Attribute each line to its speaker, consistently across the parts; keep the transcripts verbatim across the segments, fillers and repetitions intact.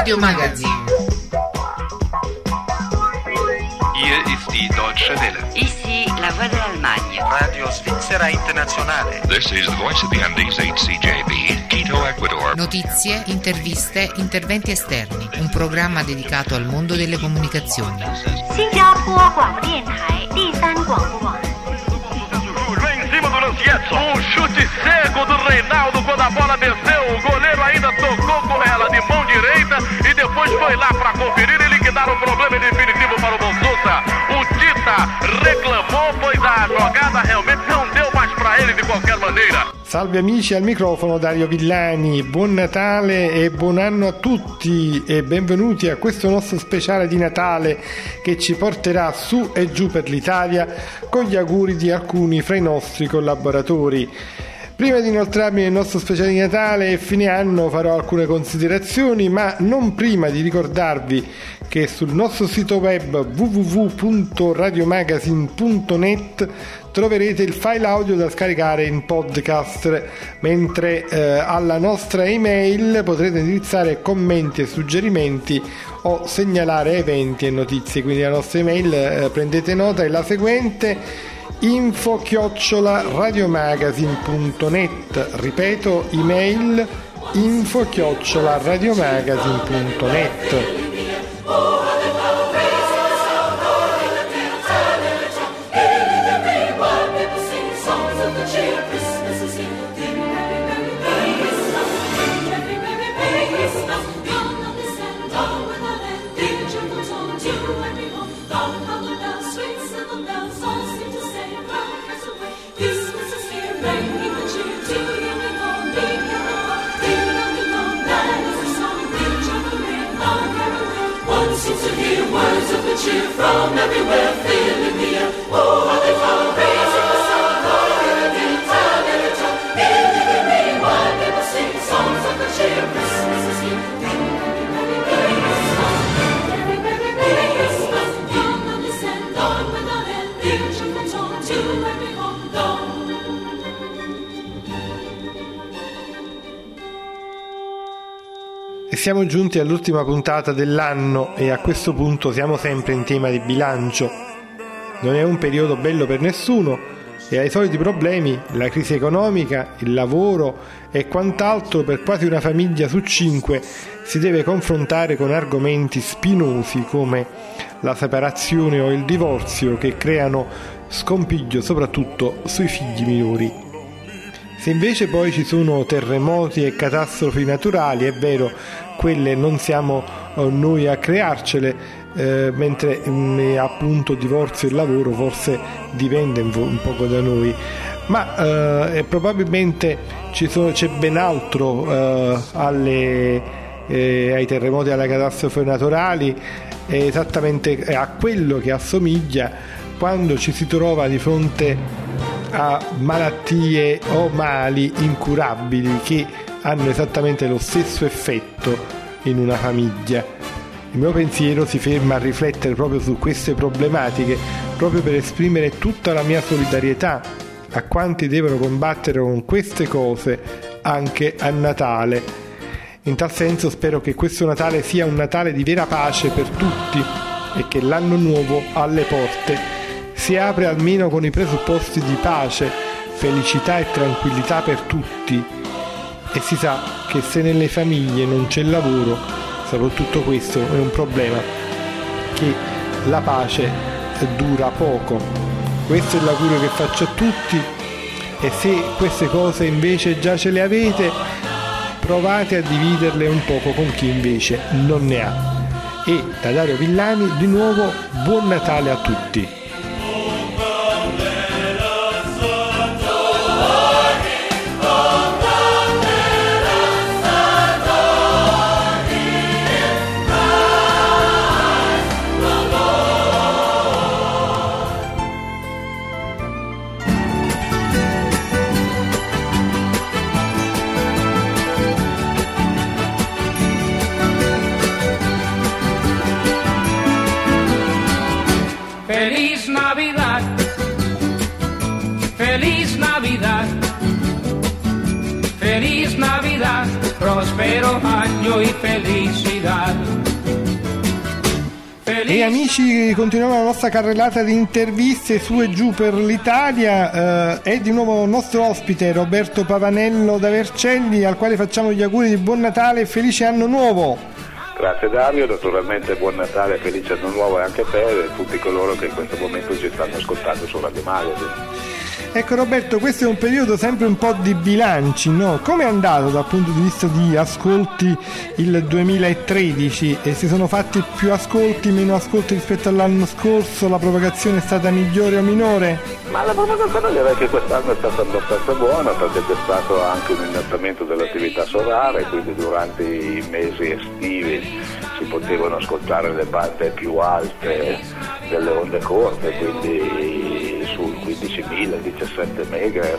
Speaker 1: Radio Magazine.
Speaker 2: Hier ist die Deutsche Welle.
Speaker 3: Ici la voix de l'Allemagne.
Speaker 2: Radio Svizzera Internazionale.
Speaker 4: This is the voice of the Andes H C J B, Quito, Ecuador.
Speaker 1: Notizie, interviste, interventi esterni. Un programma dedicato al mondo delle comunicazioni.
Speaker 5: 新加坡广播电台第三广播网。
Speaker 6: Vem em cima do Lancietto. Um chute cego do Reinaldo quando a bola desceu. O goleiro ainda tocou com ela de mão direita e depois foi lá para conferir e liquidar o problema definitivo para o Bonsusa. O Tita reclamou, pois a jogada realmente não deu mais para ele de qualquer maneira.
Speaker 7: Salve amici, al microfono Dario Villani, buon Natale e buon anno a tutti e benvenuti a questo nostro speciale di Natale che ci porterà su e giù per l'Italia con gli auguri di alcuni fra i nostri collaboratori. Prima di inoltrarmi nel nostro speciale di Natale e fine anno farò alcune considerazioni, ma non prima di ricordarvi che sul nostro sito web w w w punto radiomagazine punto net troverete il file audio da scaricare in podcast, mentre eh, alla nostra email potrete indirizzare commenti e suggerimenti o segnalare eventi e notizie. Quindi la nostra email, eh, prendete nota, è la seguente: info chiocciola radiomagazine punto net. Ripeto, email info chiocciola radiomagazine punto net.
Speaker 8: Cheer from everywhere, filling the air. Oh, how they follow, raising the sound, calling in town, every town, nearly the rain, while people sing songs of the cheer. Christmas is here. Merry, merry, Christmas, merry, merry, merry Christmas. Come and listen, dawn without end, beautiful tone to every home, dawn.
Speaker 7: E siamo giunti all'ultima puntata dell'anno e a questo punto siamo sempre in tema di bilancio. Non è un periodo bello per nessuno e ai soliti problemi, la crisi economica, il lavoro e quant'altro, per quasi una famiglia su cinque si deve confrontare con argomenti spinosi come la separazione o il divorzio, che creano scompiglio soprattutto sui figli minori. Se invece poi ci sono terremoti e catastrofi naturali, è vero, quelle non siamo noi a crearcele, eh, mentre mh, appunto divorzio e lavoro forse dipende un, un poco da noi, ma eh, probabilmente ci sono, c'è ben altro eh, alle, eh, ai terremoti e alle catastrofi naturali, è esattamente a quello che assomiglia quando ci si trova di fronte a malattie o mali incurabili che hanno esattamente lo stesso effetto in una famiglia. Il mio pensiero si ferma a riflettere proprio su queste problematiche, proprio per esprimere tutta la mia solidarietà a quanti devono combattere con queste cose anche a Natale. In tal senso spero che questo Natale sia un Natale di vera pace per tutti e che l'anno nuovo alle porte si apre almeno con i presupposti di pace, felicità e tranquillità per tutti. E si sa che se nelle famiglie non c'è lavoro, soprattutto questo è un problema, che la pace dura poco. Questo è l'augurio che faccio a tutti, e se queste cose invece già ce le avete, provate a dividerle un poco con chi invece non ne ha. E da Dario Villani di nuovo buon Natale a tutti.
Speaker 9: Feliz Navidad, Feliz Navidad, Feliz Navidad, próspero año y felicidad.
Speaker 7: E amici, continuiamo la nostra carrellata di interviste su e giù per l'Italia. Eh, è di nuovo il nostro ospite Roberto Pavanello da Vercelli, al quale facciamo gli auguri di buon Natale e felice anno nuovo.
Speaker 10: Grazie Dario, naturalmente buon Natale e felice anno nuovo anche a te e a tutti coloro che in questo momento ci stanno ascoltando su Radio Magazine.
Speaker 7: Ecco Roberto, questo è un periodo sempre un po' di bilanci, no? Come è andato dal punto di vista di ascolti il duemilatredici? E si sono fatti più ascolti, meno ascolti rispetto all'anno scorso? La propagazione è stata migliore o minore?
Speaker 10: Ma la propagazione direi che quest'anno è stata abbastanza buona, perché c'è stato anche un innalzamento dell'attività solare, quindi durante i mesi estivi si potevano ascoltare le bande più alte delle onde corte, quindi sul quindicimila, diciassette megahertz,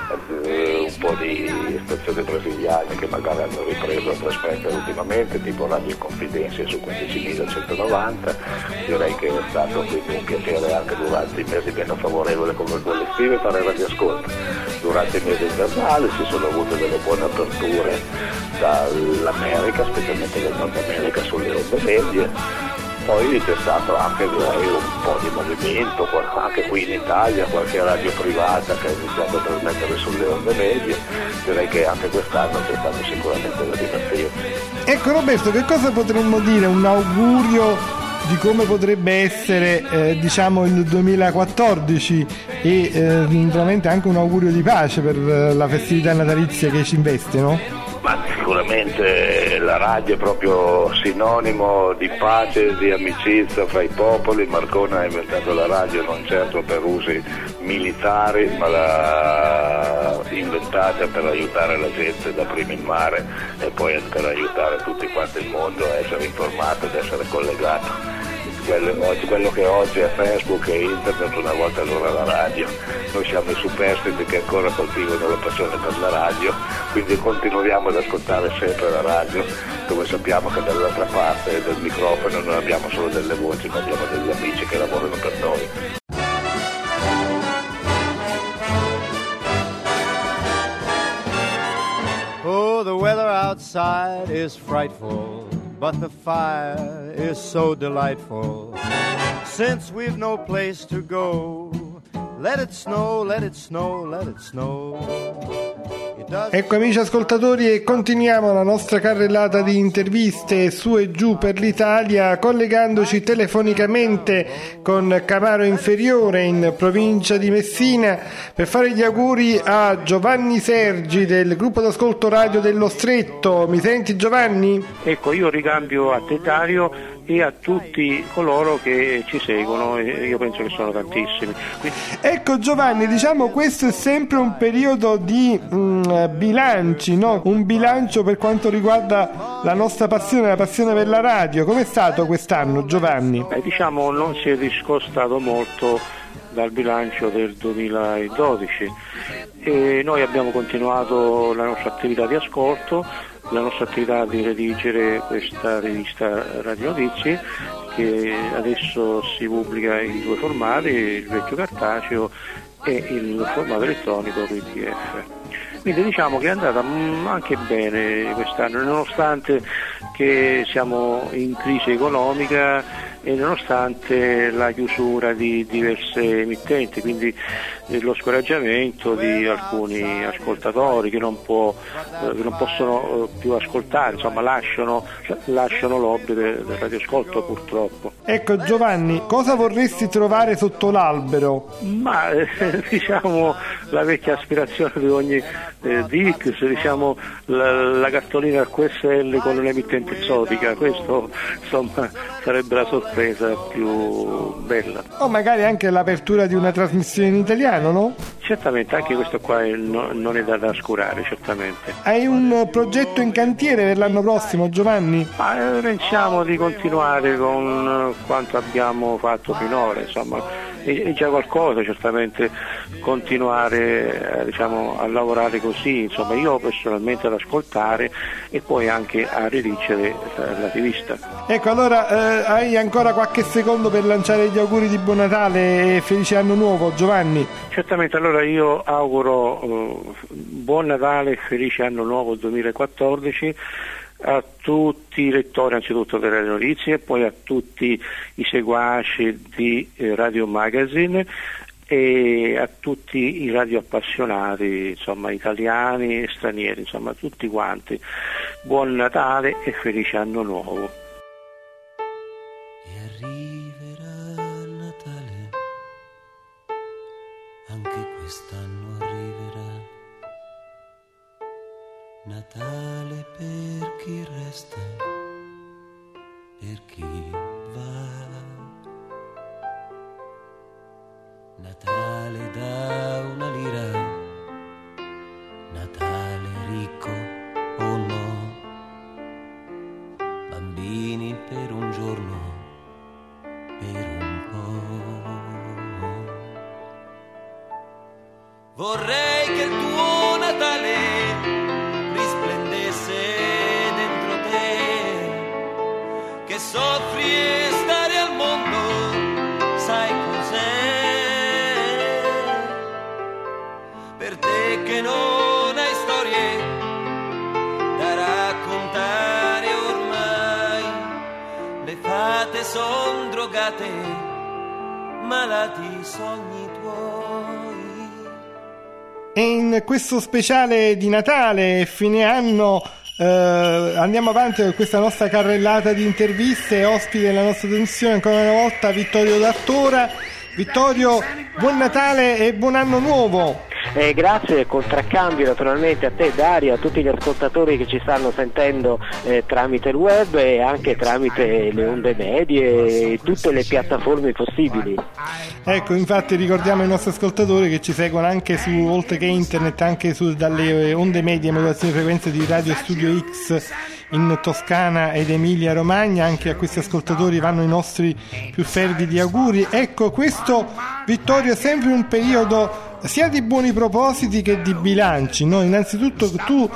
Speaker 10: eh, un po' di stazioni brasiliane che magari hanno ripreso a trasmettere ultimamente, tipo Radio Confidenza su quindicimilacentonovanta. Direi che è stato quindi un piacere anche durante i mesi meno favorevoli come quelli estivi fare radioascolto. Durante i mesi invernali si sono avute delle buone aperture dall'America, specialmente del Nord America, sulle onde medie. Poi c'è stato anche direi un po' di movimento, anche qui in Italia, qualche radio privata che ha iniziato a trasmettere sulle onde medie. Direi che anche quest'anno c'è stato sicuramente da divertirsi.
Speaker 7: Ecco Roberto, che cosa potremmo dire? Un augurio di come potrebbe essere eh, diciamo il duemilaquattordici e eh, naturalmente anche un augurio di pace per eh, la festività natalizia che ci investe, no?
Speaker 10: Ma sicuramente la radio è proprio sinonimo di pace, di amicizia fra i popoli. Marconi ha inventato la radio non certo per usi militari, ma l'ha inventata per aiutare la gente da prima in mare e poi per aiutare tutti quanti il mondo a essere informato, ad essere collegato. Quello, quello che oggi è Facebook e Internet, una volta allora la radio. Noi siamo i superstiti che ancora coltivano la passione per la radio, quindi continuiamo ad ascoltare sempre la radio, dove sappiamo che dall'altra parte del microfono non abbiamo solo delle voci, ma abbiamo degli amici che lavorano per noi.
Speaker 11: Oh, the weather outside is frightful, but the fire is so delightful. Since we've no place to go, let it snow, let it snow, let it snow.
Speaker 7: Ecco amici ascoltatori, e continuiamo la nostra carrellata di interviste su e giù per l'Italia, collegandoci telefonicamente con Camaro Inferiore in provincia di Messina per fare gli auguri a Giovanni Sergi del gruppo d'ascolto radio dello Stretto. Mi senti Giovanni?
Speaker 12: Ecco, io ricambio a te Dario e a tutti coloro che ci seguono, e io penso che sono tantissimi. Quindi...
Speaker 7: Ecco Giovanni, diciamo questo è sempre un periodo di mh, bilanci, no? Un bilancio per quanto riguarda la nostra passione, la passione per la radio. Com'è stato quest'anno Giovanni?
Speaker 12: Beh, diciamo non si è discostato molto dal bilancio del duemiladodici e noi abbiamo continuato la nostra attività di ascolto, la nostra attività di redigere questa rivista Radio Notizie, che adesso si pubblica in due formati, il vecchio cartaceo e il formato elettronico P D F. Quindi diciamo che è andata anche bene quest'anno, nonostante che siamo in crisi economica e nonostante la chiusura di diverse emittenti, quindi eh, lo scoraggiamento di alcuni ascoltatori che non, può, eh, che non possono eh, più ascoltare, insomma lasciano, lasciano l'hobby del, del radioascolto purtroppo.
Speaker 7: Ecco Giovanni, cosa vorresti trovare sotto l'albero?
Speaker 12: Ma eh, diciamo la vecchia aspirazione di ogni eh, Dix, diciamo la, la cartolina al Q S L con un'emittente esotica, questo insomma sarebbe la sorpresa più bella.
Speaker 7: O magari anche l'apertura di una trasmissione in italiano, no?
Speaker 12: Certamente, anche questo qua è, no, non è da trascurare, certamente.
Speaker 7: Hai un progetto in cantiere per l'anno prossimo, Giovanni?
Speaker 12: Ma, eh, pensiamo di continuare con quanto abbiamo fatto finora, insomma, è, è già qualcosa, certamente continuare eh, diciamo, a lavorare così, insomma, io personalmente ad ascoltare e poi anche a redigere eh, la rivista.
Speaker 7: Ecco, allora eh, hai ancora qualche secondo per lanciare gli auguri di buon Natale e felice anno nuovo, Giovanni?
Speaker 12: Certamente, allora io auguro uh, buon Natale e felice anno nuovo duemilaquattordici a tutti i lettori anzitutto delle notizie, poi a tutti i seguaci di eh, Radio Magazine e a tutti i radioappassionati, insomma italiani e stranieri, insomma tutti quanti. Buon Natale e felice anno nuovo.
Speaker 13: E arriverà Natale, anche quest'anno arriverà. Natale per chi resta, per chi va. Natale da una lira, Natale ricco o no, bambini per un giorno, per un po'. Vorrei che il tuo Natale risplendesse dentro te, che soffri e stare al mondo, sai cos'è? Per te che non hai storie da raccontare ormai, le fate son drogate, malati sogni tuoi.
Speaker 7: E in questo speciale di Natale e fine anno eh, andiamo avanti con questa nostra carrellata di interviste. Ospite della nostra trasmissione ancora una volta Vittorio D'Attora. Vittorio, buon Natale e buon anno nuovo.
Speaker 14: Eh, grazie, contraccambio naturalmente a te Dario, a tutti gli ascoltatori che ci stanno sentendo eh, tramite il web e anche tramite le onde medie e tutte le piattaforme possibili.
Speaker 7: Ecco, infatti ricordiamo ai nostri ascoltatori che ci seguono anche su, oltre che internet, anche su, dalle onde medie e modulazioni di frequenze di Radio Studio X in Toscana ed Emilia Romagna. Anche a questi ascoltatori vanno i nostri più fervidi auguri. Ecco, questo Vittorio è sempre un periodo sia di buoni propositi che di bilanci, no? Innanzitutto tu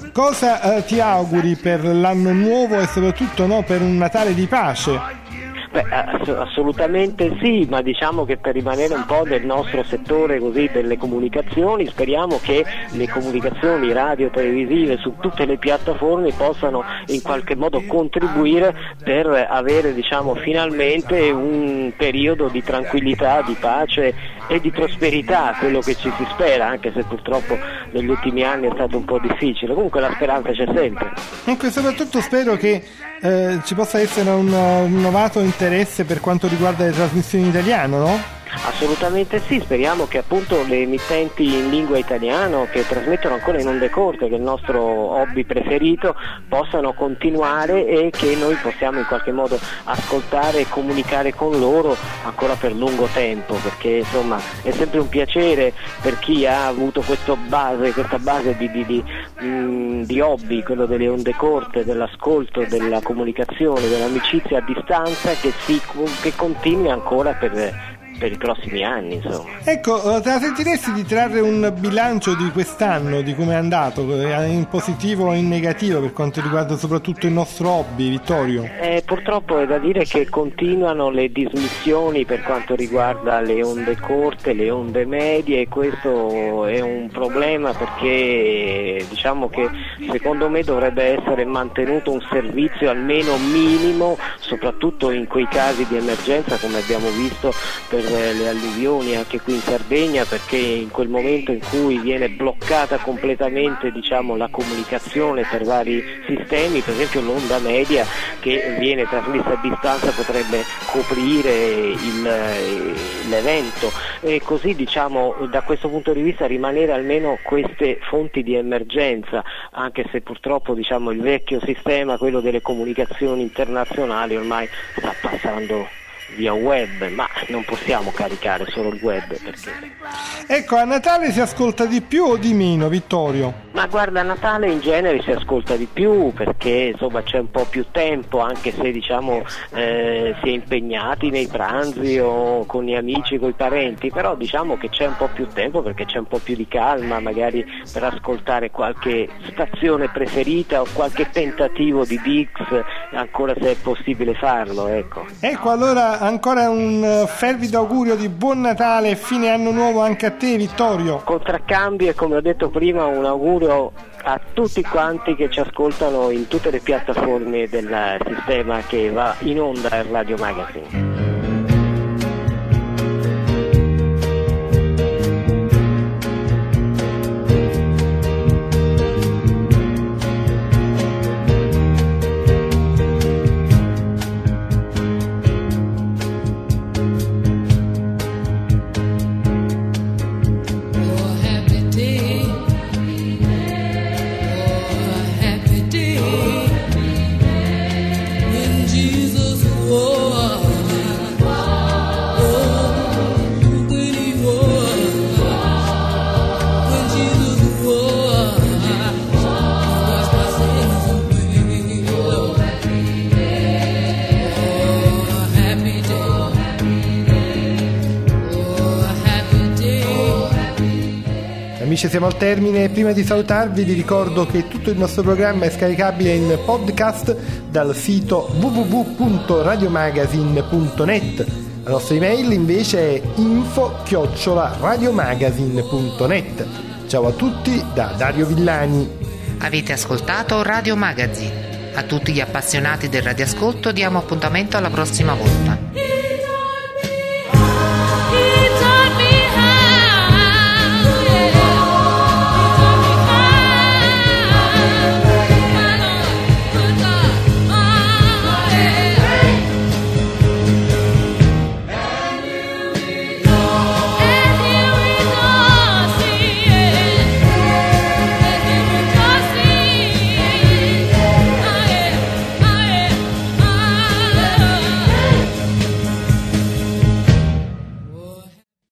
Speaker 7: cosa eh, ti auguri per l'anno nuovo e soprattutto, no, per un Natale di pace?
Speaker 14: Beh, assolutamente sì, ma diciamo che per rimanere un po' nel nostro settore così delle comunicazioni, speriamo che le comunicazioni radio televisive su tutte le piattaforme possano in qualche modo contribuire per avere, diciamo, finalmente un periodo di tranquillità, di pace e di prosperità, quello che ci si spera, anche se purtroppo negli ultimi anni è stato un po' difficile. Comunque la speranza c'è sempre.
Speaker 7: Ecco, soprattutto spero che eh, ci possa essere un rinnovato interesse per quanto riguarda le trasmissioni in italiano, no?
Speaker 14: Assolutamente sì, speriamo che appunto le emittenti in lingua italiana che trasmettono ancora in onde corte, che è il nostro hobby preferito, possano continuare e che noi possiamo in qualche modo ascoltare e comunicare con loro ancora per lungo tempo, perché insomma è sempre un piacere per chi ha avuto questo base, questa base di, di, di, mh, di hobby, quello delle onde corte, dell'ascolto, della comunicazione, dell'amicizia a distanza, che, si, che continui ancora per per i prossimi anni, insomma.
Speaker 7: Ecco, te la sentiresti di trarre un bilancio di quest'anno, di come è andato, in positivo o in negativo per quanto riguarda soprattutto il nostro hobby, Vittorio?
Speaker 14: Eh, purtroppo è da dire che continuano le dismissioni per quanto riguarda le onde corte, le onde medie, e questo è un problema perché diciamo che secondo me dovrebbe essere mantenuto un servizio almeno minimo, soprattutto in quei casi di emergenza come abbiamo visto per le alluvioni anche qui in Sardegna, perché in quel momento in cui viene bloccata completamente, diciamo, la comunicazione per vari sistemi, per esempio l'onda media che viene trasmessa a distanza potrebbe coprire il, l'evento, e così, diciamo, da questo punto di vista rimanere almeno queste fonti di emergenza, anche se purtroppo, diciamo, il vecchio sistema, quello delle comunicazioni internazionali, ormai sta passando via web, ma non possiamo caricare solo il web perché...
Speaker 7: Ecco, a Natale si ascolta di più o di meno, Vittorio?
Speaker 14: Ma guarda, a Natale in genere si ascolta di più perché insomma c'è un po' più tempo, anche se diciamo eh, si è impegnati nei pranzi o con gli amici, con i parenti, però diciamo che c'è un po' più tempo perché c'è un po' più di calma, magari per ascoltare qualche stazione preferita o qualche tentativo di Dix, ancora se è possibile farlo, ecco.
Speaker 7: Ecco, allora ancora un fervido augurio di buon Natale e fine anno nuovo anche a te, Vittorio.
Speaker 14: Contraccambio e, come ho detto prima, un augurio a tutti quanti che ci ascoltano in tutte le piattaforme del sistema che va in onda al Radio Magazine.
Speaker 7: Amici, siamo al termine. Prima di salutarvi vi ricordo che tutto il nostro programma è scaricabile in podcast dal sito w w w punto radiomagazine punto net. La nostra email invece è info chiocciola radiomagazine punto net. Ciao a tutti da Dario Villani.
Speaker 1: Avete ascoltato Radio Magazine. A tutti gli appassionati del radioascolto diamo appuntamento alla prossima volta.